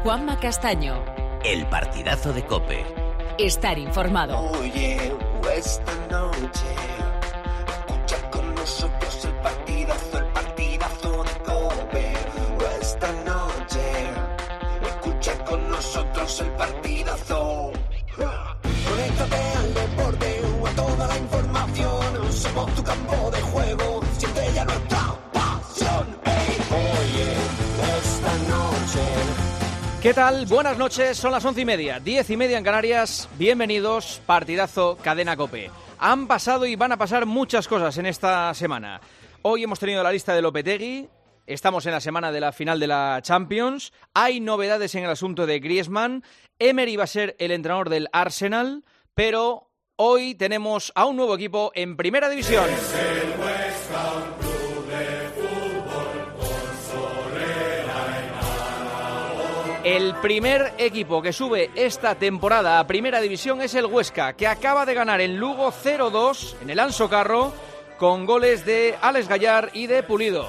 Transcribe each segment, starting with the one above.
Juanma Castaño. El partidazo de COPE. Estar informado. Oye, esta noche escucha con nosotros el partidazo de COPE. Esta noche escucha con nosotros el partidazo. Conéctate al deporte o a toda la información. Somos tu campo de juego, siente ya nuestra pasión. Hey, oye, esta noche. ¿Qué tal? Buenas noches, son las 11:30, 10:30 en Canarias. Bienvenidos, partidazo Cadena COPE. Han pasado y van a pasar muchas cosas en esta semana. Hoy hemos tenido la lista de Lopetegui, estamos en la semana de la final de la Champions, hay novedades en el asunto de Griezmann, Emery va a ser el entrenador del Arsenal, pero hoy tenemos a un nuevo equipo en Primera División. Es el West Ham Club de Fútbol con Solera y Navón. El primer equipo que sube esta temporada a Primera División es el Huesca, que acaba de ganar en Lugo 0-2 en el Anso Carro, con goles de Alex Gallar y de Pulido.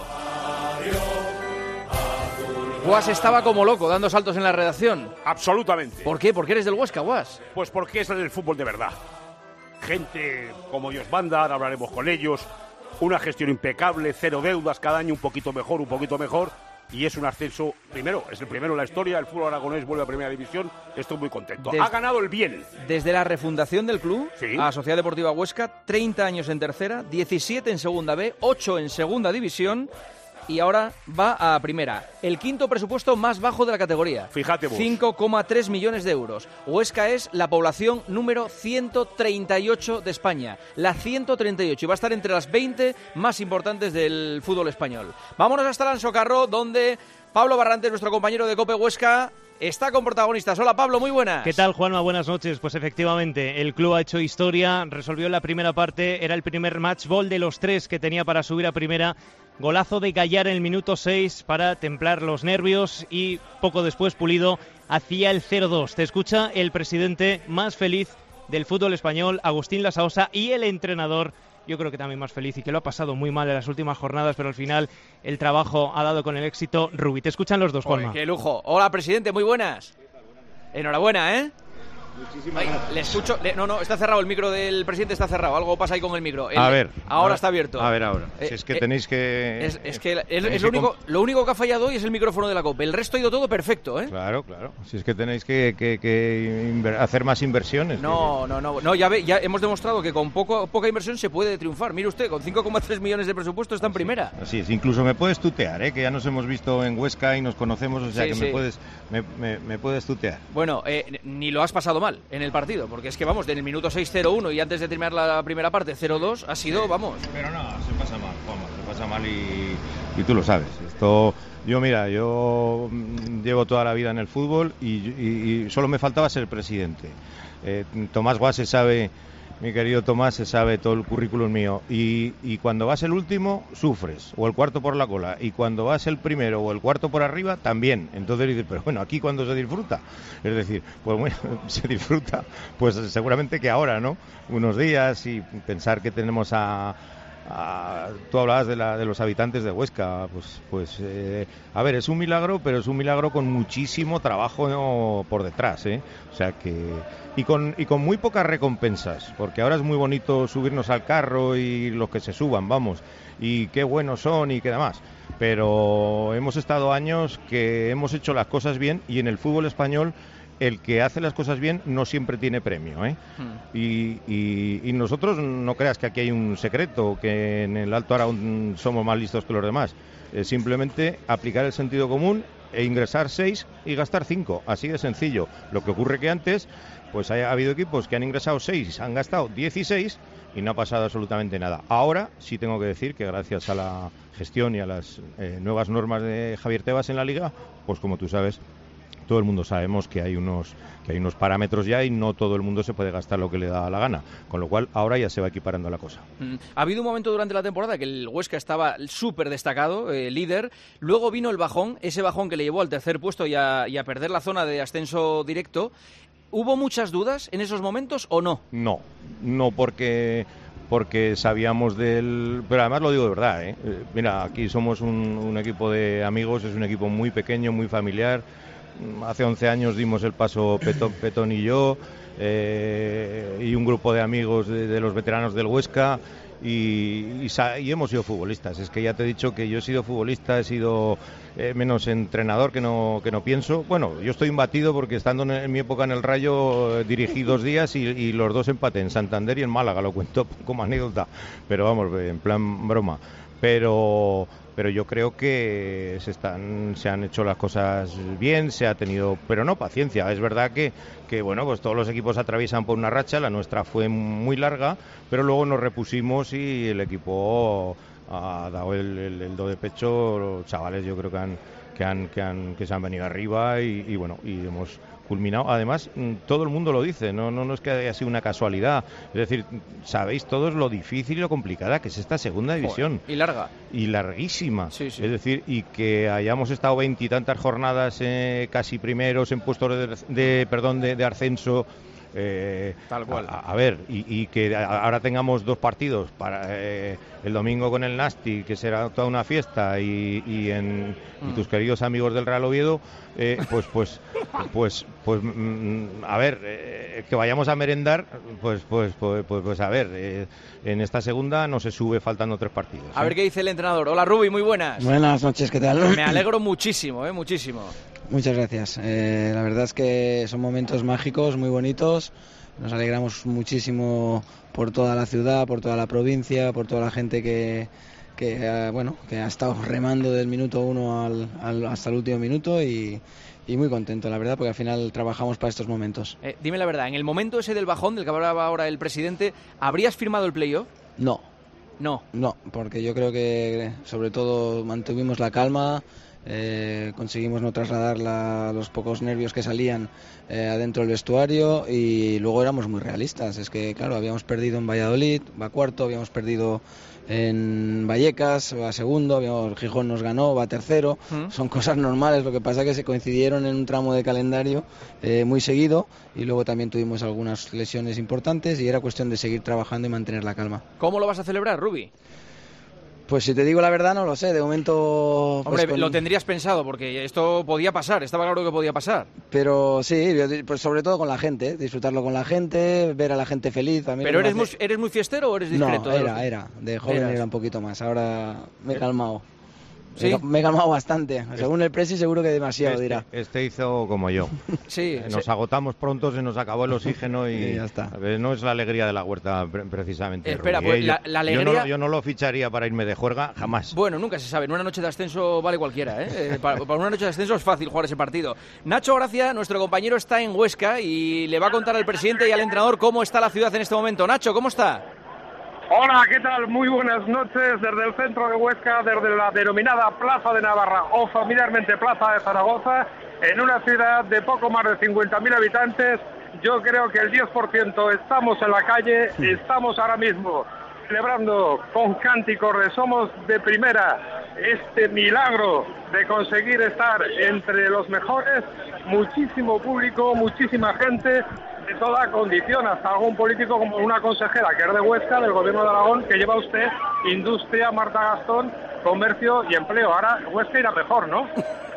Guas estaba como loco, dando saltos en la redacción. Absolutamente. ¿Por qué? ¿Por qué eres del Huesca, Guas? Pues porque es el fútbol de verdad. Gente como Dios manda, ahora hablaremos con ellos. Una gestión impecable, cero deudas, cada año un poquito mejor. Y es un ascenso, es el primero en la historia. El fútbol aragonés vuelve a Primera División. Estoy muy contento. Ha ganado el bien. Desde la refundación del club, sí, a Sociedad Deportiva Huesca, 30 años en tercera, 17 en segunda B, 8 en segunda división. Y ahora va a primera. El quinto presupuesto más bajo de la categoría. Fíjate vos. 5,3 millones de euros. Huesca es la población número 138 de España. La 138. Y va a estar entre las 20 más importantes del fútbol español. Vámonos hasta el Anso Carro, donde Pablo Barrantes, nuestro compañero de COPE Huesca, está con protagonistas. Hola Pablo, muy buenas. ¿Qué tal, Juanma? Buenas noches. Pues efectivamente, el club ha hecho historia, resolvió la primera parte, era el primer match ball de los 3 que tenía para subir a primera. Golazo de Gallar en el minuto 6 para templar los nervios y poco después Pulido hacía el 0-2. Te escucha el presidente más feliz del fútbol español, Agustín Lasaosa, y el entrenador, yo creo que también más feliz y que lo ha pasado muy mal en las últimas jornadas, pero al final el trabajo ha dado con el éxito, Rubi. Te escuchan los dos, Juanma. ¡Qué lujo! Hola, presidente, muy buenas. Enhorabuena, ¿eh? Ay, le escucho. No, está cerrado el micro del presidente, está cerrado. Algo pasa ahí con el micro. A ver. Ahora está abierto. A ver, ahora. Si es que tenéis que. Es que lo único que ha fallado hoy es el micrófono de la COPE. El resto ha ido todo perfecto, ¿eh? Claro. Si es que tenéis que hacer más inversiones. No, ya hemos demostrado que con poca inversión se puede triunfar. Mire usted, con 5,3 millones de presupuesto está en primera. Así es, incluso me puedes tutear, ¿eh? Que ya nos hemos visto en Huesca y nos conocemos, o sea sí, que sí. me puedes tutear. Bueno, ni lo has pasado mal en el partido, porque es que vamos, en el minuto 6 0-1 y antes de terminar la primera parte 0-2 ha sido, vamos. Pero no, se pasa mal, Juanma, se pasa mal y tú lo sabes. Yo llevo toda la vida en el fútbol y solo me faltaba ser presidente. Tomás Guas se sabe, mi querido Tomás, se sabe todo el currículum mío y cuando vas el último sufres, o el cuarto por la cola, y cuando vas el primero o el cuarto por arriba también. Entonces dices, pero bueno, aquí cuando se disfruta, es decir, pues bueno, se disfruta pues seguramente que ahora, ¿no? Unos días y pensar que tenemos tú hablabas de los habitantes de Huesca, a ver, es un milagro, pero es un milagro con muchísimo trabajo por detrás, ¿eh? O sea que y con muy pocas recompensas, porque ahora es muy bonito subirnos al carro y los que se suban, vamos, y qué buenos son y qué demás, pero hemos estado años que hemos hecho las cosas bien y en el fútbol español el que hace las cosas bien no siempre tiene premio, ¿eh? Y nosotros, no creas que aquí hay un secreto, que en el Alto Aragón somos más listos que los demás. Simplemente aplicar el sentido común e ingresar 6 y gastar 5, así de sencillo. Lo que ocurre que antes, pues ha habido equipos que han ingresado 6, han gastado 16 y no ha pasado absolutamente nada. Ahora sí tengo que decir que gracias a la gestión y a las nuevas normas de Javier Tebas en la Liga, pues como tú sabes, todo el mundo sabemos que hay unos parámetros ya y no todo el mundo se puede gastar lo que le da la gana, con lo cual ahora ya se va equiparando la cosa. Ha habido un momento durante la temporada que el Huesca estaba súper destacado, líder, luego vino el bajón, ese bajón que le llevó al tercer puesto y a perder la zona de ascenso directo. ¿Hubo muchas dudas en esos momentos o no? No porque sabíamos del... Pero además lo digo de verdad, ¿eh? Mira, aquí somos un equipo de amigos, es un equipo muy pequeño, muy familiar. hace 11 años dimos el paso Petón y yo, y un grupo de amigos de los veteranos del Huesca, y hemos sido futbolistas. Es que ya te he dicho que yo he sido futbolista, he sido menos entrenador que no pienso. Bueno, yo estoy imbatido porque estando en mi época en el Rayo dirigí 2 días y los 2 empaté en Santander y en Málaga, lo cuento como anécdota, pero vamos, en plan broma. Pero yo creo que se han hecho las cosas bien, se ha tenido, pero no paciencia. Es verdad que bueno, pues todos los equipos atraviesan por una racha, la nuestra fue muy larga, pero luego nos repusimos y el equipo ha dado el do de pecho. Los chavales yo creo que se han venido arriba y bueno, y hemos culminado. Además, todo el mundo lo dice, no es que haya sido una casualidad. Es decir, sabéis todos lo difícil y lo complicada que es esta segunda división. Y larga. Y larguísima. Sí. Es decir, y que hayamos estado 20 y tantas jornadas casi primeros en puestos de ascenso. Tal cual. A ver, y que ahora tengamos 2 partidos para el domingo con el Nasti, que será toda una fiesta, y tus queridos amigos del Real Oviedo, a ver, que vayamos a merendar, pues a ver, en esta segunda no se sube faltando 3 partidos. A ver qué dice el entrenador. Hola, Rubi, muy buenas. Buenas noches, ¿qué tal? Me alegro muchísimo, muchísimo. Muchas gracias. La verdad es que son momentos mágicos, muy bonitos. Nos alegramos muchísimo por toda la ciudad, por toda la provincia, por toda la gente que ha estado remando del minuto 1 hasta el último minuto y muy contento, la verdad, porque al final trabajamos para estos momentos. Dime la verdad, en el momento ese del bajón del que hablaba ahora el presidente, ¿habrías firmado el playoff? No, porque yo creo que sobre todo mantuvimos la calma. Conseguimos no trasladar los pocos nervios que salían adentro del vestuario, y luego éramos muy realistas. Es que claro, habíamos perdido en Valladolid, va cuarto, habíamos perdido en Vallecas, va segundo, Gijón nos ganó, va tercero. Son cosas normales, lo que pasa es que se coincidieron en un tramo de calendario muy seguido, y luego también tuvimos algunas lesiones importantes y era cuestión de seguir trabajando y mantener la calma. ¿Cómo lo vas a celebrar, Rubi? Pues si te digo la verdad no lo sé, de momento... Hombre, lo tendrías pensado, porque esto podía pasar, estaba claro que podía pasar. Pero sí, pues sobre todo con la gente, disfrutarlo con la gente, ver a la gente feliz. ¿Pero eres muy fiestero o eres discreto? No, era, de joven era un poquito más, ahora me he calmado. ¿Sí? Me he calmado bastante. Según el Presi seguro que demasiado dirá. Este hizo como yo. Sí. Nos agotamos pronto, se nos acabó el oxígeno y ya está. No es la alegría de la huerta precisamente. Espera, pues la alegría... Yo no lo ficharía para irme de juerga, jamás. Bueno, nunca se sabe. En una noche de ascenso vale cualquiera, ¿eh? Para una noche de ascenso es fácil jugar ese partido. Nacho Gracia, nuestro compañero, está en Huesca y le va a contar al presidente y al entrenador cómo está la ciudad en este momento. Nacho, ¿cómo está? Hola, ¿qué tal? Muy buenas noches desde el centro de Huesca, desde la denominada Plaza de Navarra o familiarmente Plaza de Zaragoza, en una ciudad de poco más de 50.000 habitantes. Yo creo que el 10% estamos en la calle, estamos ahora mismo celebrando con cánticos de Somos de Primera este milagro de conseguir estar entre los mejores. Muchísimo público, muchísima gente de toda condición, hasta algún político como una consejera que es de Huesca, del gobierno de Aragón, que lleva usted Industria, Marta Gastón, Comercio y Empleo. Ahora Huesca irá mejor, ¿no?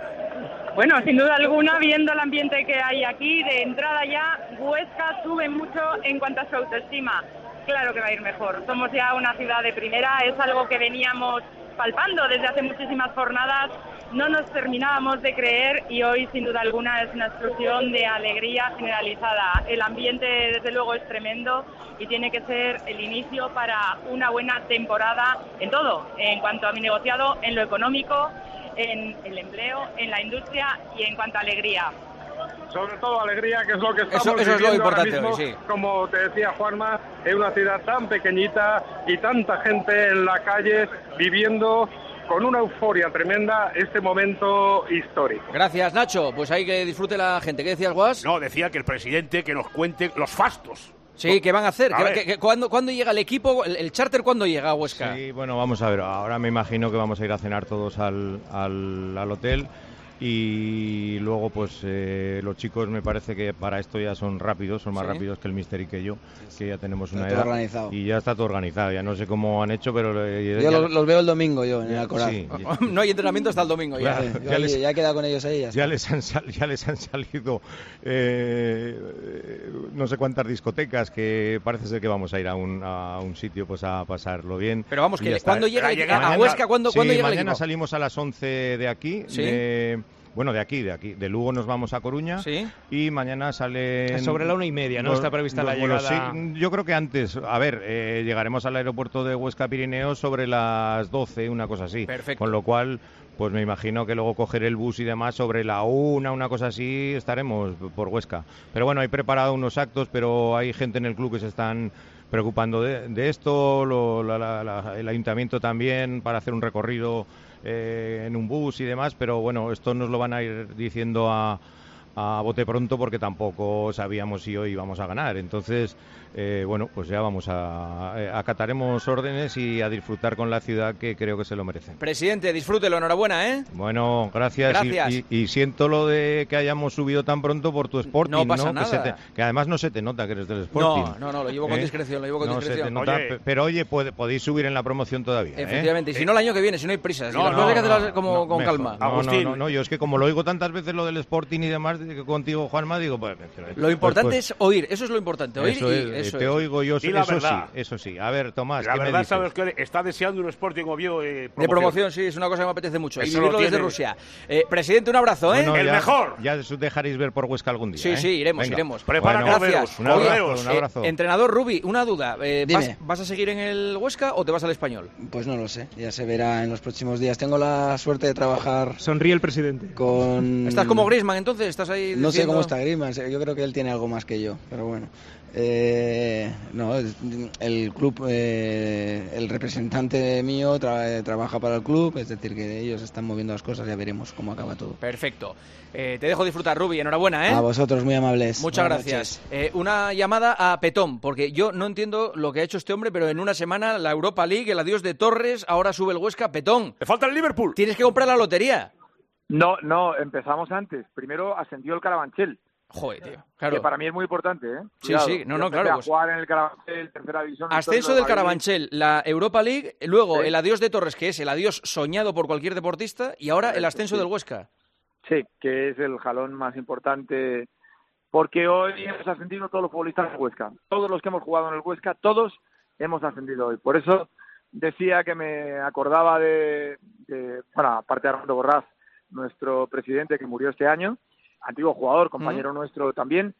Bueno, sin duda alguna, viendo el ambiente que hay aquí, de entrada ya, Huesca sube mucho en cuanto a su autoestima. Claro que va a ir mejor. Somos ya una ciudad de primera, es algo que veníamos palpando desde hace muchísimas jornadas. No nos terminábamos de creer y hoy sin duda alguna es una explosión de alegría generalizada. El ambiente desde luego es tremendo y tiene que ser el inicio para una buena temporada en todo, en cuanto a mi negociado, en lo económico, en el empleo, en la industria y en cuanto a alegría. Sobre todo alegría, que es lo que estamos eso viviendo es lo importante ahora mismo, hoy, sí. Como te decía Juanma, en una ciudad tan pequeñita y tanta gente en la calle viviendo con una euforia tremenda este momento histórico. Gracias, Nacho. Pues ahí que disfrute la gente. ¿Qué decías, Guas? No, decía que el presidente que nos cuente los fastos. Sí, ¿qué van a hacer? ¿Cuándo llega el equipo? ¿El charter cuándo llega a Huesca? Sí, bueno, vamos a ver. Ahora me imagino que vamos a ir a cenar todos al hotel. Y luego pues los chicos me parece que para esto ya son rápidos, son más rápidos que el Mister y que yo, que ya tenemos una edad organizado. Y ya está todo organizado. Ya no sé cómo han hecho, pero yo los veo el domingo yo en el Alcoraz. Sí, no hay entrenamiento hasta el domingo ya. Claro, ya he quedado con ellos ahí. Ya les han salido no sé cuántas discotecas, que parece ser que vamos a ir a un sitio pues a pasarlo bien. Pero vamos, que ¿cuándo llega a Huesca? ¿Cuándo llega el equipo? Mañana salimos a las 11 de aquí. ¿Sí? De aquí. De Lugo nos vamos a Coruña. ¿Sí? Y mañana sale... Sobre la 1:30, ¿no? Está prevista la llegada. Sí, yo creo que antes. A ver, llegaremos al aeropuerto de Huesca Pirineos sobre las 12, una cosa así. Perfecto. Con lo cual, pues me imagino que luego coger el bus y demás sobre la 1, una cosa así, estaremos por Huesca. Pero bueno, hay preparado unos actos, pero hay gente en el club que se están preocupando de esto, el ayuntamiento también, para hacer un recorrido en un bus y demás, pero bueno, esto nos lo van a ir diciendo a bote pronto, porque tampoco sabíamos si hoy íbamos a ganar. Entonces, pues ya acataremos órdenes y a disfrutar con la ciudad, que creo que se lo merece. Presidente, disfrútelo, enhorabuena, ¿eh? Bueno, gracias. Y siento lo de que hayamos subido tan pronto por tu Sporting, no pasa nada. Que además no se te nota que eres del Sporting. No, lo llevo con discreción, Se te nota, pero oye, podéis subir en la promoción todavía. Efectivamente, y si no el año que viene, si no hay prisa, con calma. Agustín. No, yo es que como lo oigo tantas veces lo del Sporting y demás, contigo, Juanma, digo, pues... Lo importante es oír, eso es lo importante, oír te oigo yo, y eso sí. A ver, Tomás, la ¿qué verdad, me dices? sabes que está deseando un Sporting Oviedo de promoción, sí, es una cosa que me apetece mucho. Eso y vivirlo desde Rusia. Presidente, un abrazo, ¿eh? Bueno, el mejor. Ya dejaréis ver por Huesca algún día. Sí, iremos. Prepara, gracias. Un abrazo. Entrenador Rubi, una duda. ¿Vas a seguir en el Huesca o te vas al Español? Pues no lo sé, ya se verá en los próximos días. Tengo la suerte de trabajar... Sonríe el presidente. ¿Estás como Griezmann, entonces? ¿Estás ahí No sé cómo está Griezmann, yo creo que él tiene algo más que yo, pero bueno. No, el club, el representante mío trabaja para el club, es decir, que ellos están moviendo las cosas, ya veremos cómo acaba todo. Perfecto. Te dejo disfrutar, Rubi, enhorabuena, ¿eh? A vosotros, muy amables. Muchas gracias. Una llamada a Petón, porque yo no entiendo lo que ha hecho este hombre, pero en una semana la Europa League, el adiós de Torres, ahora sube el Huesca. Petón, ¡le falta el Liverpool! Tienes que comprar la lotería. No, empezamos antes. Primero ascendió el Carabanchel. Joder, tío. Claro. Que para mí es muy importante, ¿eh? Sí, claro. Pues... jugar en el Carabanchel, tercera división. Ascenso del Carabanchel, la Europa League, luego el adiós de Torres, que es el adiós soñado por cualquier deportista, y ahora el ascenso del Huesca. Sí, que es el jalón más importante, porque hoy hemos ascendido todos los futbolistas del Huesca. Todos los que hemos jugado en el Huesca, todos hemos ascendido hoy. Por eso decía que me acordaba aparte de Armando Borrás, nuestro presidente que murió este año, antiguo jugador, compañero nuestro también,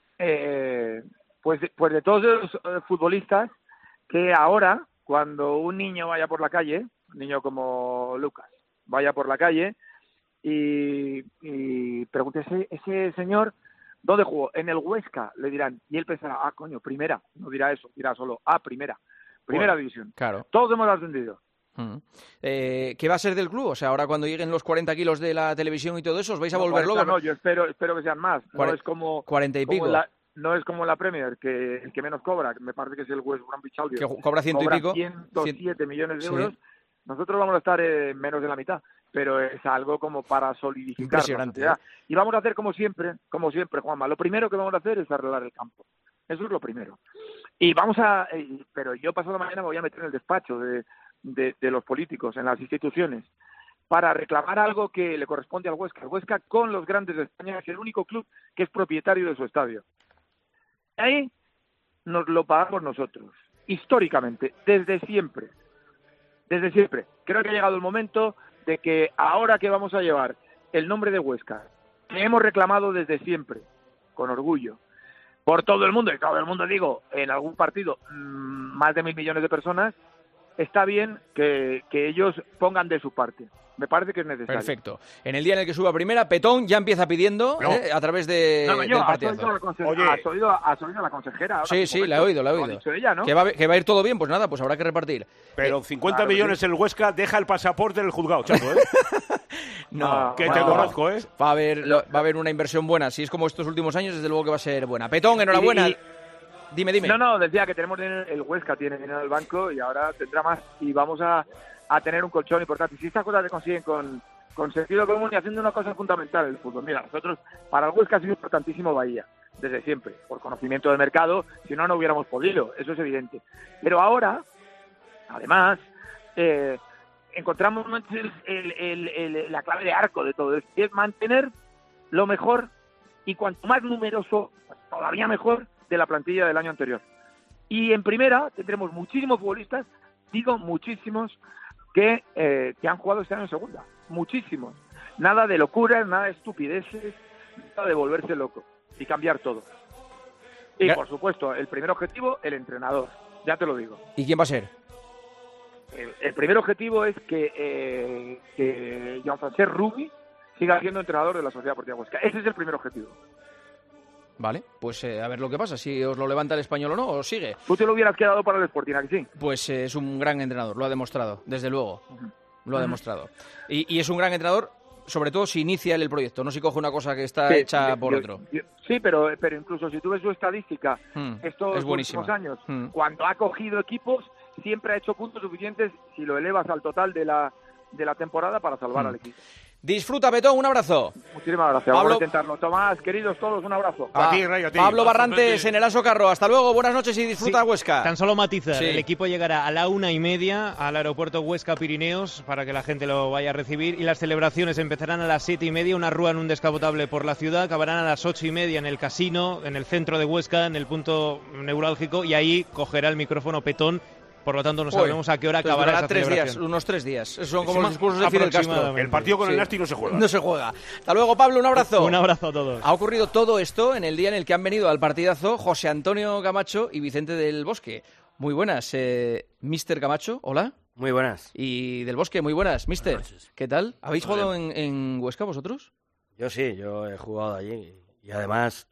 pues de todos los futbolistas que ahora, cuando un niño vaya por la calle, un niño como Lucas, vaya por la calle y pregunte, ese señor, ¿dónde jugó? En el Huesca, le dirán, y él pensará, primera, no dirá eso, dirá solo, primera división. Claro. Todos hemos ascendido. ¿Qué va a ser del club? O sea, ahora cuando lleguen los 40 kilos de la televisión y todo eso, ¿os vais a volver 40, locos? No, yo espero que sean más. No es como 40 y pico. No es como la Premier, que el que menos cobra, me parece que es el West Bromwich Albion, que cobra 100 y pico. 107 millones de euros. Nosotros vamos a estar menos de la mitad, pero es algo como para solidificar. Impresionante. Y vamos a hacer como siempre, Juanma. Lo primero que vamos a hacer es arreglar el campo. Eso es lo primero. Y pero yo pasado mañana me voy a meter en el despacho de los políticos, en las instituciones, para reclamar algo que le corresponde al Huesca. El Huesca, con los grandes de España, es el único club que es propietario de su estadio. Ahí nos lo pagamos nosotros, históricamente, desde siempre. Creo que ha llegado el momento de que ahora que vamos a llevar el nombre de Huesca, que hemos reclamado desde siempre, con orgullo, por todo el mundo, y todo el mundo digo, en algún partido, más de 1.000 millones de personas, está bien que ellos pongan de su parte. Me parece que es necesario. Perfecto. En el día en el que suba primera, Petón ya empieza pidiendo a través del partidazo. ¿Has oído a la consejera? Sí, la he oído. Lo ha dicho ella, ¿no? Que va a ir todo bien, pues nada, pues habrá que repartir. Pero 50 millones en el Huesca, deja el pasaporte en el juzgado, chato, ¿eh? No, que te conozco, ¿eh? Va a haber una inversión buena. Si es como estos últimos años, desde luego que va a ser buena. Petón, enhorabuena. Dime. No, decía que tenemos el Huesca tiene dinero en el banco y ahora tendrá más y vamos a tener un colchón importante. Si estas cosas se consiguen con con sentido común y haciendo una cosa fundamental en el fútbol. Mira, nosotros, para el Huesca ha sido importantísimo Bahía, desde siempre, por conocimiento del mercado, si no, no hubiéramos podido, eso es evidente. Pero ahora, además, encontramos la clave de arco de todo esto, y es mantener lo mejor, y cuanto más numeroso, todavía mejor, de la plantilla del año anterior. Y en primera tendremos muchísimos futbolistas, digo muchísimos, que han jugado este año en segunda. Muchísimos. Nada de locuras, nada de estupideces, nada de volverse loco y cambiar todo. Y por supuesto, el primer objetivo, el entrenador. Ya te lo digo. ¿Y quién va a ser? El primer objetivo es que Jean-François Rubi siga siendo entrenador de la Sociedad Deportiva Huesca. Ese es el primer objetivo. Vale, pues a ver lo que pasa, si os lo levanta el Español o no, o sigue. ¿Tú te lo hubieras quedado para el Sporting, ¿a que sí? Pues es un gran entrenador, lo ha demostrado, desde luego. Lo ha demostrado. Y es un gran entrenador, sobre todo si inicia él el proyecto, no si coge una cosa que está hecha por otro. Sí, pero incluso si tú ves su estadística estos últimos años, cuando ha cogido equipos, siempre ha hecho puntos suficientes si lo elevas al total de la temporada para salvar al equipo. Disfruta, Betón, un abrazo. Muchísimas gracias, vamos a intentarlo. Tomás, queridos todos, un abrazo. A ti, Ray, a ti. Pablo Barrantes en el Aso Carro, hasta luego, buenas noches y disfruta Huesca. Tan solo matizar, el equipo llegará a la 1:30 al aeropuerto Huesca Pirineos para que la gente lo vaya a recibir, y las celebraciones empezarán a las 7:30, una rúa en un descapotable por la ciudad, acabarán a las 8:30 en el casino, en el centro de Huesca, en el punto neurálgico, y ahí cogerá el micrófono Petón. Por lo tanto, no sabemos a qué hora acabará esa celebración. Unos 3 días. Son como los discursos de Fidel Castro. El partido con el Nasti no se juega. No se juega. Hasta luego, Pablo, un abrazo. Un abrazo a todos. Ha ocurrido todo esto en el día en el que han venido al partidazo José Antonio Camacho y Vicente del Bosque. Muy buenas, Mister Camacho, hola. Muy buenas. Y del Bosque, muy buenas, Mister. ¿Qué tal? ¿Habéis jugado en Huesca vosotros? Yo sí, yo he jugado allí. Y además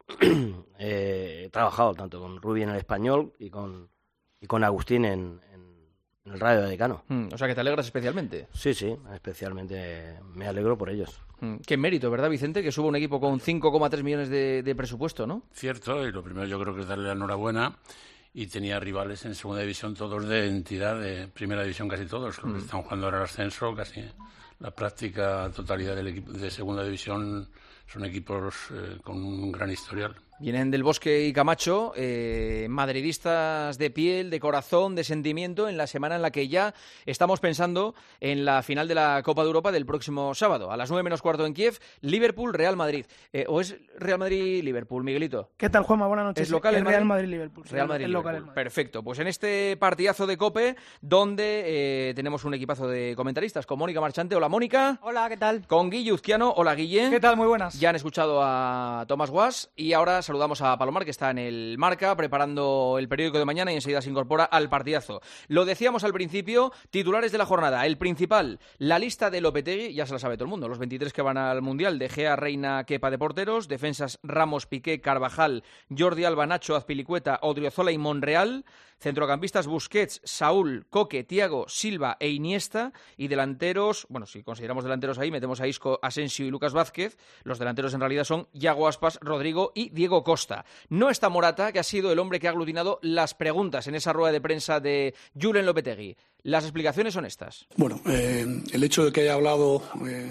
he trabajado tanto con Rubi en el Español y con Agustín en el Radio de Decano. O sea, que te alegras especialmente. Sí, especialmente me alegro por ellos. Qué mérito, ¿verdad, Vicente? Que suba un equipo con 5,3 millones de presupuesto, ¿no? Cierto, y lo primero yo creo que es darle la enhorabuena. Y tenía rivales en segunda división, todos de entidad, de primera división casi todos. Los que están jugando ahora el ascenso, casi la práctica totalidad del equipo de segunda división son equipos con un gran historial. Vienen del Bosque y Camacho, madridistas de piel, de corazón, de sentimiento, en la semana en la que ya estamos pensando en la final de la Copa de Europa del próximo sábado. A las 9:15 en Kiev, Liverpool-Real Madrid. ¿O es Real Madrid-Liverpool, Miguelito? ¿Qué tal, Juanma? Buenas noches. ¿Es local el Real Madrid-Liverpool. Real Madrid-Liverpool. Perfecto. Pues en este partidazo de COPE, donde tenemos un equipazo de comentaristas, con Mónica Marchante. Hola, Mónica. Hola, ¿qué tal? Con Guille Uzquiano. Hola, Guille. ¿Qué tal? Muy buenas. Ya han escuchado a Tomás Guas y ahora saludamos a Palomar, que está en el Marca preparando el periódico de mañana y enseguida se incorpora al partidazo. Lo decíamos al principio, titulares de la jornada. El principal, la lista de Lopetegui, ya se la sabe todo el mundo, los 23 que van al Mundial: De Gea, Reina, Kepa de porteros, defensas Ramos, Piqué, Carvajal, Jordi Alba, Nacho, Azpilicueta, Odriozola y Monreal, centrocampistas Busquets, Saúl, Coque, Thiago, Silva e Iniesta, y delanteros, bueno, si consideramos delanteros ahí, metemos a Isco, Asensio y Lucas Vázquez. Los delanteros en realidad son Yago Aspas, Rodrigo y Diego Costa. No está Morata, que ha sido el hombre que ha aglutinado las preguntas en esa rueda de prensa de Julen Lopetegui. Las explicaciones son estas. Bueno, el hecho de que he hablado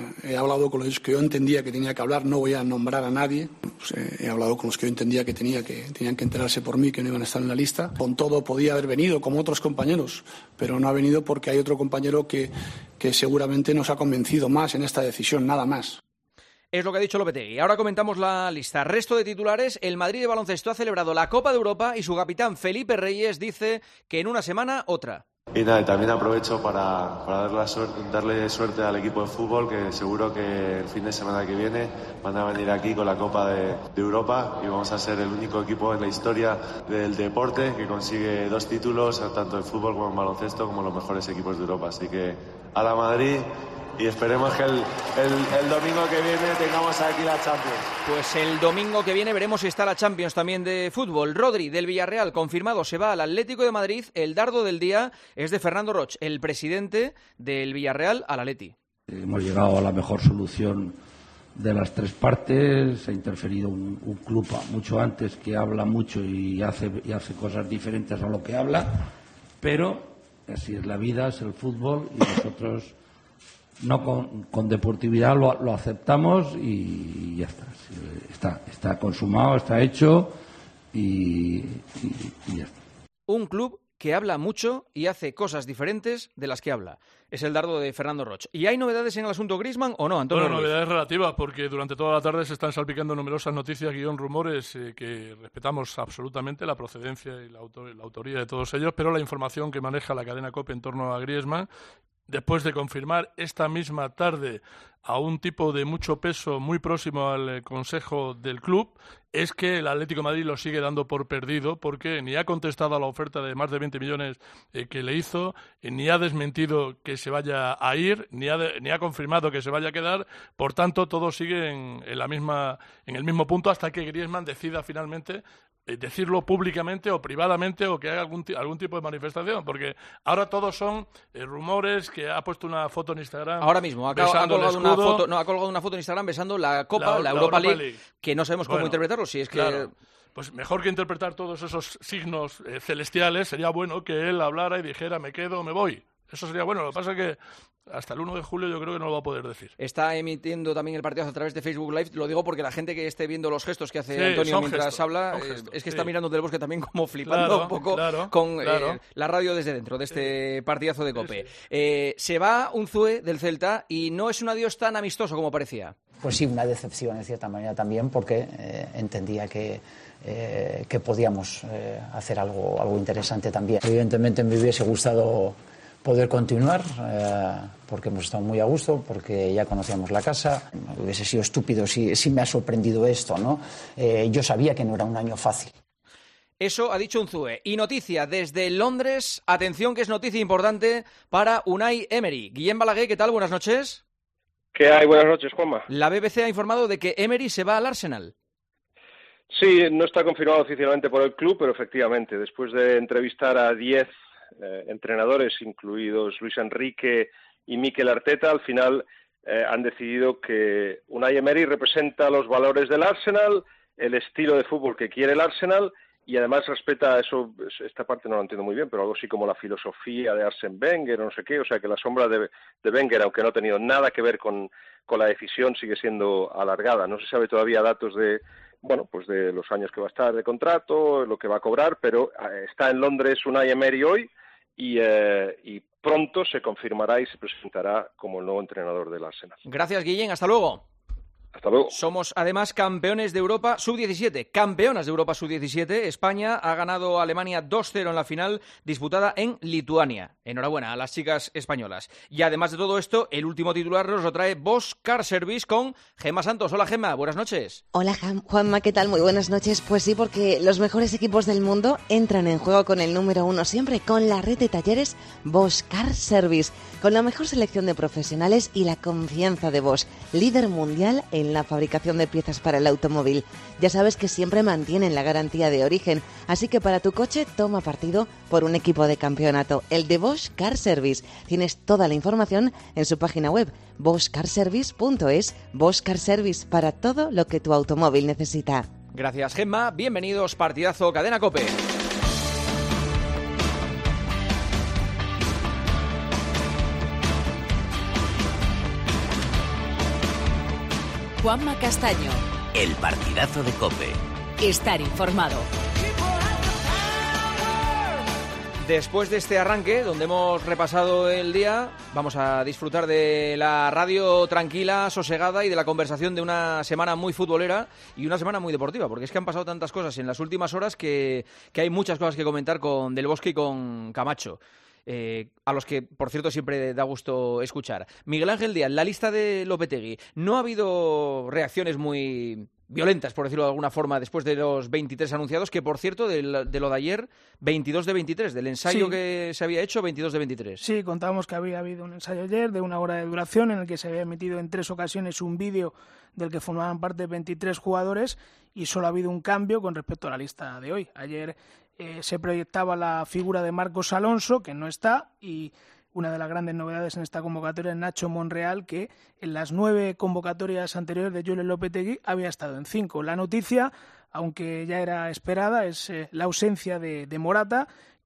con los que yo entendía que tenía que hablar, no voy a nombrar a nadie, pues, he hablado con los que yo entendía que tenían que enterarse por mí, que no iban a estar en la lista. Con todo podía haber venido, como otros compañeros, pero no ha venido porque hay otro compañero que seguramente nos ha convencido más en esta decisión, nada más. Es lo que ha dicho Lopetegui. Ahora comentamos la lista. Resto de titulares: el Madrid de baloncesto ha celebrado la Copa de Europa y su capitán Felipe Reyes dice que en una semana otra. Y nada, también aprovecho para darle suerte al equipo de fútbol, que seguro que el fin de semana que viene van a venir aquí con la Copa de Europa y vamos a ser el único equipo en la historia del deporte que consigue 2 títulos, tanto en fútbol como en baloncesto, como los mejores equipos de Europa. Así que a la Madrid, y esperemos que el domingo que viene tengamos aquí la Champions. Pues el domingo que viene veremos si está la Champions también de fútbol. Rodri, del Villarreal, confirmado, se va al Atlético de Madrid. El dardo del día es de Fernando Roch, el presidente del Villarreal al Atleti. Hemos llegado a la mejor solución de las 3 partes. Ha interferido un club mucho antes, que habla mucho y hace cosas diferentes a lo que habla, pero así es la vida, es el fútbol, y nosotros no con deportividad lo aceptamos y ya está. Está consumado, está hecho y ya está. Un club que habla mucho y hace cosas diferentes de las que habla. Es el dardo de Fernando Roch. ¿Y hay novedades en el asunto Griezmann o no, Antonio? Bueno, novedades relativas, porque durante toda la tarde se están salpicando numerosas noticias, rumores, que respetamos absolutamente la procedencia y la autoría de todos ellos, pero la información que maneja la cadena COPE en torno a Griezmann, después de confirmar esta misma tarde a un tipo de mucho peso muy próximo al consejo del club, es que el Atlético de Madrid lo sigue dando por perdido, porque ni ha contestado a la oferta de más de 20 millones que le hizo, ni ha desmentido que se vaya a ir, ni ha confirmado que se vaya a quedar. Por tanto, todo sigue en el mismo punto hasta que Griezmann decida finalmente decirlo públicamente o privadamente, o que haga algún tipo de manifestación, porque ahora todos son rumores, que ha puesto una foto en Instagram. Ahora mismo ha colgado una foto en Instagram besando la Copa, la Europa League, que no sabemos cómo interpretarlo, si es que... Claro. Pues mejor que interpretar todos esos signos celestiales, sería bueno que él hablara y dijera me quedo o me voy. Eso sería bueno. Lo que pasa es que hasta el 1 de julio yo creo que no lo va a poder decir. Está emitiendo también el partidazo a través de Facebook Live. Lo digo porque la gente que esté viendo los gestos que hace Antonio mientras habla, es que está mirando Del Bosque también como flipando un poco con la radio desde dentro de este partidazo de COPE. Se va Unzué del Celta y no es un adiós tan amistoso como parecía. Pues sí, una decepción en cierta manera también, porque entendía que podíamos hacer algo interesante también. Evidentemente me hubiese gustado poder continuar, porque hemos estado muy a gusto, porque ya conocíamos la casa. Hubiese sido estúpido si me ha sorprendido esto, ¿no? Yo sabía que no era un año fácil. Eso ha dicho Unzué. Y noticia desde Londres, atención que es noticia importante para Unai Emery. Guillem Balaguer, ¿qué tal? Buenas noches. ¿Qué hay? Buenas noches, Juanma. La BBC ha informado de que Emery se va al Arsenal. Sí, no está confirmado oficialmente por el club, pero efectivamente, después de entrevistar a 10 entrenadores, incluidos Luis Enrique y Mikel Arteta, al final han decidido que Unai Emery representa los valores del Arsenal, el estilo de fútbol que quiere el Arsenal, y además respeta eso. Esta parte no lo entiendo muy bien, pero algo así como la filosofía de Arsène Wenger o no sé qué, o sea que la sombra de Wenger, aunque no ha tenido nada que ver con la decisión, sigue siendo alargada. No se sabe todavía datos de los años que va a estar de contrato, lo que va a cobrar, pero está en Londres Unai Emery hoy y pronto se confirmará y se presentará como el nuevo entrenador del Arsenal. Gracias, Guillén. Hasta luego. Hasta luego. Somos además campeones de Europa Sub-17, campeonas de Europa Sub-17. España ha ganado a Alemania 2-0 en la final disputada en Lituania. Enhorabuena a las chicas españolas. Y además de todo esto, el último titular nos lo trae Bosch Car Service con Gemma Santos. Hola, Gemma, buenas noches. Hola, Juanma, ¿qué tal? Muy buenas noches. Pues sí, porque los mejores equipos del mundo entran en juego con el número 1 siempre, con la red de talleres Bosch Car Service, con la mejor selección de profesionales y la confianza de Bosch, líder mundial en la fabricación de piezas para el automóvil. Ya sabes que siempre mantienen la garantía de origen, así que para tu coche toma partido por un equipo de campeonato, el de Bosch Car Service. Tienes toda la información en su página web, boschcarservice.es. Bosch Car Service, para todo lo que tu automóvil necesita. Gracias, Gemma. Bienvenidos, partidazo Cadena COPE. Juanma Castaño. El partidazo de COPE. Estar informado. Después de este arranque, donde hemos repasado el día, vamos a disfrutar de la radio tranquila, sosegada y de la conversación de una semana muy futbolera y una semana muy deportiva, porque es que han pasado tantas cosas en las últimas horas que hay muchas cosas que comentar con Del Bosque y con Camacho. A los que, por cierto, siempre da gusto escuchar. Miguel Ángel Díaz, la lista de Lopetegui. No ha habido reacciones muy violentas, por decirlo de alguna forma, después de los 23 anunciados, que, por cierto, de lo de ayer, 22 de 23, del ensayo que se había hecho, 22 de 23. Sí, contábamos que había habido un ensayo ayer de 1 hora de duración en el que se había emitido en 3 ocasiones un vídeo del que formaban parte 23 jugadores y solo ha habido un cambio con respecto a la lista de hoy. Ayer se proyectaba la figura de Marcos Alonso, que no está, y una de las grandes novedades en esta convocatoria es Nacho Monreal, que en las 9 convocatorias anteriores de Julen Lopetegui había estado en 5. La noticia, aunque ya era esperada, es la ausencia de Morata,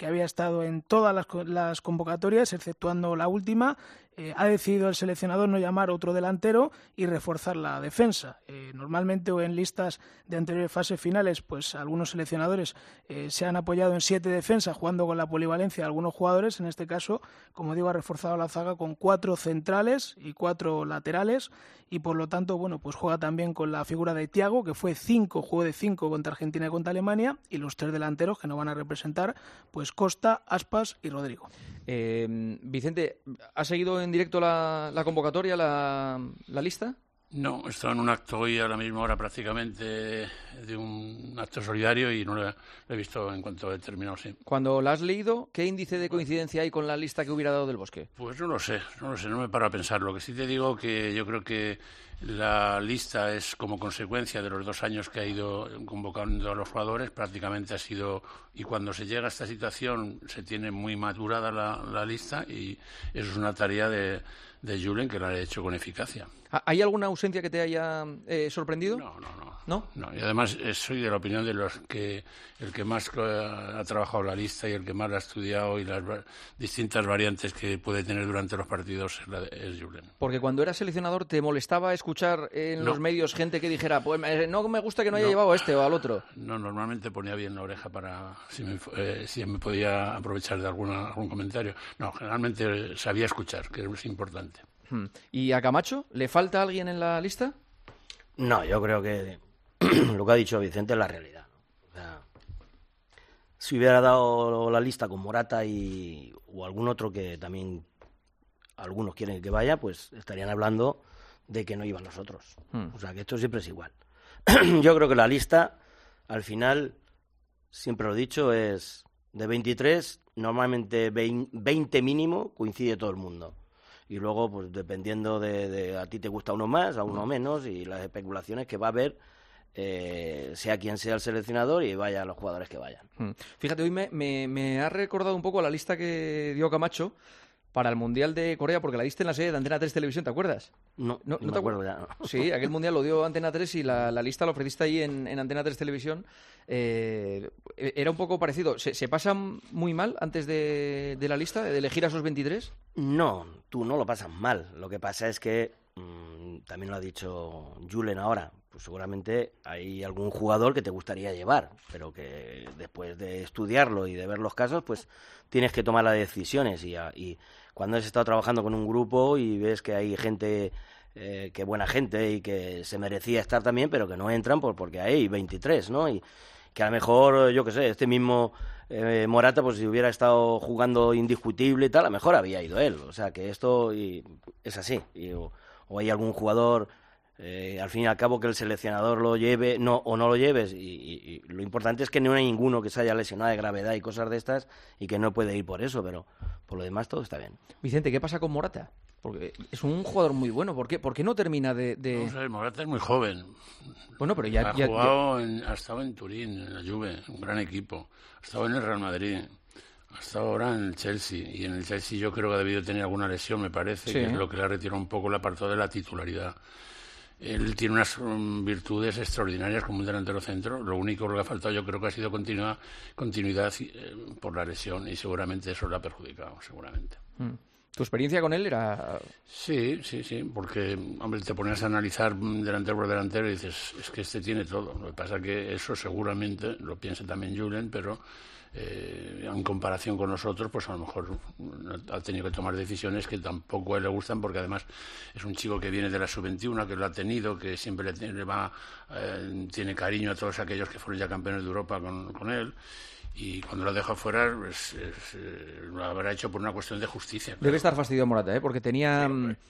que había estado en todas las convocatorias, exceptuando la última. Ha decidido el seleccionador no llamar otro delantero y reforzar la defensa. Normalmente, o en listas de anteriores fases finales, pues algunos seleccionadores se han apoyado en 7 defensas, jugando con la polivalencia de algunos jugadores. En este caso, como digo, ha reforzado la zaga con 4 centrales y 4 laterales, y por lo tanto, bueno, pues juega también con la figura de Thiago, que jugó de 5 contra Argentina y contra Alemania, y los 3 delanteros que no van a representar, pues Costa, Aspas y Rodrigo. Vicente, ¿ha seguido en directo la convocatoria, la lista? No, estaba en un acto hoy a la misma hora prácticamente, de un acto solidario, y no lo he visto en cuanto he terminado, sí. Cuando la has leído, ¿qué índice de coincidencia hay con la lista que hubiera dado Del Bosque? Pues no lo sé, no me paro a pensar. Lo que sí te digo que yo creo que la lista es como consecuencia de los 2 años que ha ido convocando a los jugadores, prácticamente ha sido, y cuando se llega a esta situación se tiene muy madurada la lista, y eso es una tarea de Julen, que la ha hecho con eficacia. ¿Hay alguna ausencia que te haya sorprendido? No, y además soy de la opinión de los que el que más ha trabajado la lista y el que más la ha estudiado, y las distintas variantes que puede tener durante los partidos es Julen. Porque cuando eras seleccionador, ¿te molestaba escuchar en los medios gente que dijera, pues no me gusta que no haya llevado a este o al otro? No, normalmente ponía bien la oreja para si me podía aprovechar de algún comentario. No, generalmente sabía escuchar, que es importante. ¿Y a Camacho? ¿Le falta alguien en la lista? No, yo creo que lo que ha dicho Vicente es la realidad. O sea, si hubiera dado la lista con Morata o algún otro que también algunos quieren que vaya, pues estarían hablando de que no iban los otros. O sea, que esto siempre es igual. Yo creo que la lista, al final, siempre lo he dicho, es de 23, normalmente 20 mínimo, coincide todo el mundo. Y luego, pues dependiendo de a ti te gusta uno más, a uno menos, y las especulaciones que va a haber, sea quien sea el seleccionador y vayan los jugadores que vayan. Fíjate, hoy me ha recordado un poco a la lista que dio Camacho para el Mundial de Corea, porque la diste en la serie de Antena 3 Televisión, ¿te acuerdas? No te acuerdo ya. Sí, aquel Mundial lo dio Antena 3 y la lista la ofreciste ahí en Antena 3 Televisión. Era un poco parecido. ¿Se pasa muy mal antes de la lista, de elegir a esos 23? No, tú no lo pasas mal. Lo que pasa es que, también lo ha dicho Julen ahora, pues seguramente hay algún jugador que te gustaría llevar, pero que después de estudiarlo y de ver los casos, pues tienes que tomar las decisiones. Y cuando has estado trabajando con un grupo y ves que hay gente, que buena gente y que se merecía estar también, pero que no entran porque hay 23, ¿no? Y que a lo mejor, yo qué sé, este mismo Morata, pues si hubiera estado jugando indiscutible y tal, a lo mejor había ido él. O sea, que esto es así. O hay algún jugador, al fin y al cabo, que el seleccionador lo lleve o no lo lleves. Y lo importante es que no hay ninguno que se haya lesionado de gravedad y cosas de estas y que no puede ir por eso, pero por lo demás todo está bien. Vicente, ¿qué pasa con Morata? Porque es un jugador muy bueno. ¿Por qué no termina de...? Vamos a ver, Morata es muy joven. Bueno, pero ya... Ha estado en Turín, en la Juve, un gran equipo. Ha estado en el Real Madrid. Ha estado ahora en el Chelsea. Y en el Chelsea yo creo que ha debido tener alguna lesión, me parece, sí, que es lo que le ha retirado un poco el apartado de la titularidad. Él tiene unas virtudes extraordinarias como un delantero centro. Lo único que le ha faltado yo creo que ha sido continuidad por la lesión, y seguramente eso le ha perjudicado, seguramente. ¿Tu experiencia con él era...? Sí, porque, hombre, te pones a analizar delantero por delantero y dices, es que este tiene todo. Lo que pasa es que eso seguramente lo piensa también Julen, pero en comparación con nosotros, pues a lo mejor ha tenido que tomar decisiones que tampoco a él le gustan, porque además es un chico que viene de la sub-21, que lo ha tenido, que siempre tiene cariño a todos aquellos que fueron ya campeones de Europa con él. Y cuando lo deja fuera, pues, lo habrá hecho por una cuestión de justicia. Claro. Debe estar fastidiado Morata, porque tenía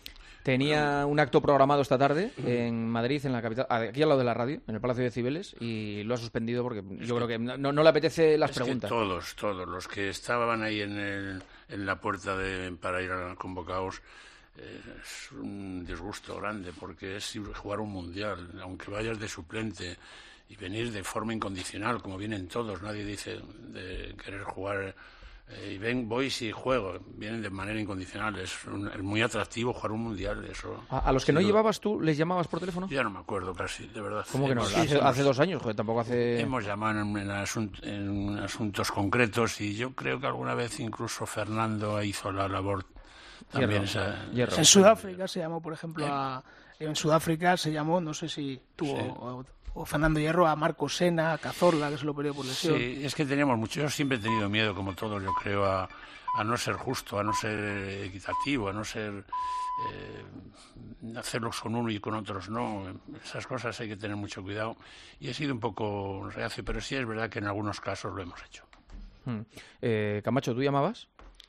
un acto programado esta tarde en Madrid, en la capital, aquí al lado de la radio, en el Palacio de Cibeles, y lo ha suspendido porque yo creo que no le apetece las preguntas. Que todos los que estaban ahí en la puerta para ir a convocados, es un disgusto grande, porque es jugar un mundial, aunque vayas de suplente y venir de forma incondicional, como vienen todos. Nadie dice de querer jugar Y voy y juego, vienen de manera incondicional, es muy atractivo jugar un mundial. Eso. ¿A los que no llevabas tú les llamabas por teléfono? Ya no me acuerdo casi, de verdad. ¿Cómo que no? Hace 2 años, joder, tampoco hace... Hemos llamado en asuntos concretos y yo creo que alguna vez incluso Fernando hizo la labor también. En Sudáfrica se llamó, por ejemplo, en Sudáfrica se llamó, no sé si tú o Fernando Hierro, a Marco Sena, a Cazorla, que se lo perdió por lesión. Sí, es que teníamos mucho. Yo siempre he tenido miedo, como todos, yo creo, a no ser justo, a no ser equitativo, a no ser hacerlos con uno y con otros no. Esas cosas hay que tener mucho cuidado. Y he sido un poco reacio, pero sí es verdad que en algunos casos lo hemos hecho. Camacho, ¿tú llamabas?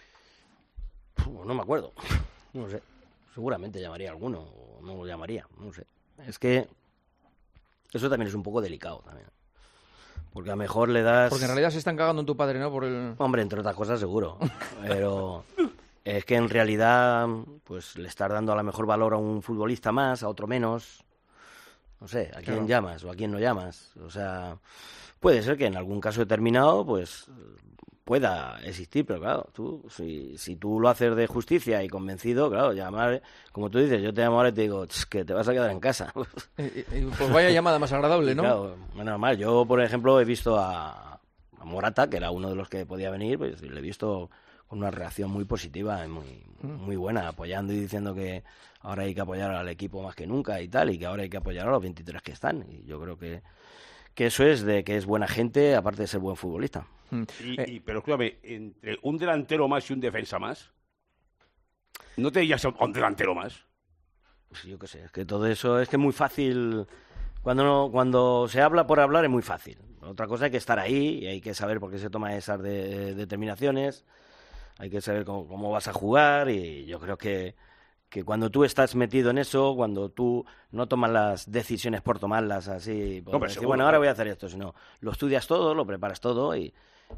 No me acuerdo. No sé. Seguramente llamaría a alguno, o no lo llamaría, no sé. Es que eso también es un poco delicado también. Porque a lo mejor le das... Porque en realidad se están cagando en tu padre, ¿no? Hombre, entre otras cosas seguro. Pero es que en realidad pues le estás dando a lo mejor valor a un futbolista más, a otro menos. No sé, ¿a quién llamas o a quién no llamas? O sea, puede ser que en algún caso determinado pues pueda existir, pero claro, tú si tú lo haces de justicia y convencido, claro, llamar, como tú dices, yo te llamo ahora y te digo que te vas a quedar en casa. Pues vaya llamada más agradable, ¿no? Claro, normal. Yo, por ejemplo, he visto a Morata, que era uno de los que podía venir, pues le he visto con una reacción muy positiva, muy buena, apoyando y diciendo que ahora hay que apoyar al equipo más que nunca y tal, y que ahora hay que apoyar a los 23 que están. Y yo creo que eso es de que es buena gente, aparte de ser buen futbolista. Pero escúchame, entre un delantero más y un defensa más, ¿no te dirías un delantero más? Pues yo qué sé, es que todo eso es que es muy fácil. Cuando se habla por hablar es muy fácil. Otra cosa hay que estar ahí y hay que saber por qué se toman esas determinaciones, hay que saber cómo vas a jugar, y yo creo que cuando tú estás metido en eso, cuando tú no tomas las decisiones por tomarlas así, decir, bueno, ahora voy a hacer esto, sino lo estudias todo, lo preparas todo y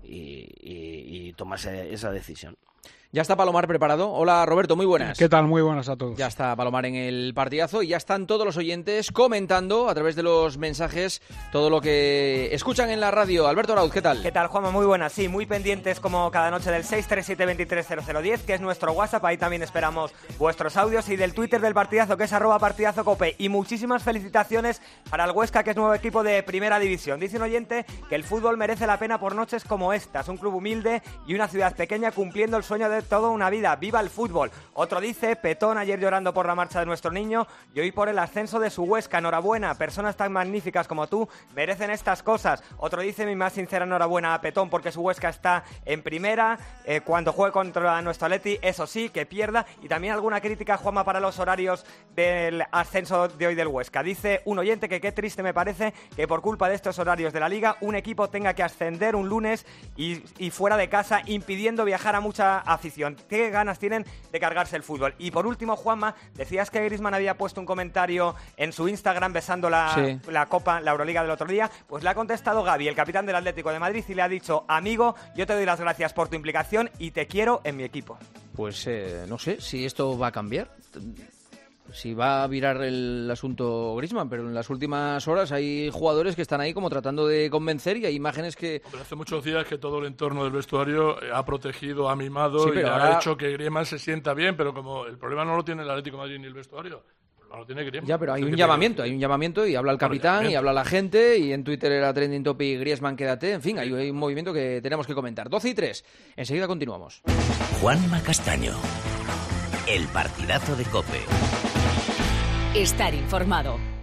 tomas esa decisión. Ya está Palomar preparado. Hola, Roberto, muy buenas. ¿Qué tal? Muy buenas a todos. Ya está Palomar en el partidazo y ya están todos los oyentes comentando a través de los mensajes todo lo que escuchan en la radio. Alberto Arauz, ¿qué tal? ¿Qué tal, Juanma? Muy buenas. Sí, muy pendientes como cada noche del 637230010, que es nuestro WhatsApp. Ahí también esperamos vuestros audios, y del Twitter del partidazo, que es @partidazocope. Y muchísimas felicitaciones para el Huesca, que es nuevo equipo de Primera División. Dice un oyente que el fútbol merece la pena por noches como estas. Un club humilde y una ciudad pequeña cumpliendo el sueño de toda una vida. ¡Viva el fútbol! Otro dice: Petón ayer llorando por la marcha de nuestro niño y hoy por el ascenso de su Huesca. Enhorabuena, personas tan magníficas como tú merecen estas cosas. Otro dice: mi más sincera enhorabuena a Petón porque su Huesca está en primera, cuando juegue contra nuestro Atleti, eso sí, que pierda. Y también alguna crítica, Juanma, para los horarios del ascenso de hoy del Huesca. Dice un oyente que qué triste me parece que por culpa de estos horarios de la Liga un equipo tenga que ascender un lunes y fuera de casa, impidiendo viajar a mucha afición. ¿Qué ganas tienen de cargarse el fútbol? Y por último, Juanma, decías que Griezmann había puesto un comentario en su Instagram besando la Copa, la Euroliga del otro día. Pues le ha contestado Gavi, el capitán del Atlético de Madrid, y le ha dicho: amigo, yo te doy las gracias por tu implicación y te quiero en mi equipo. Pues no sé si esto va a cambiar, si va a virar el asunto Griezmann, pero en las últimas horas hay jugadores que están ahí como tratando de convencer, y hay imágenes que... Pero hace muchos días que todo el entorno del vestuario ha protegido, ha mimado y ha hecho que Griezmann se sienta bien, pero como el problema no lo tiene el Atlético de Madrid ni el vestuario, lo tiene Griezmann. Ya, pero hay un llamamiento y habla el capitán y habla la gente, y en Twitter era trending topic Griezmann quédate, en fin, hay un movimiento que tenemos que comentar. 12:03, enseguida continuamos. Juanma Castaño, el partidazo de COPE. Estar informado.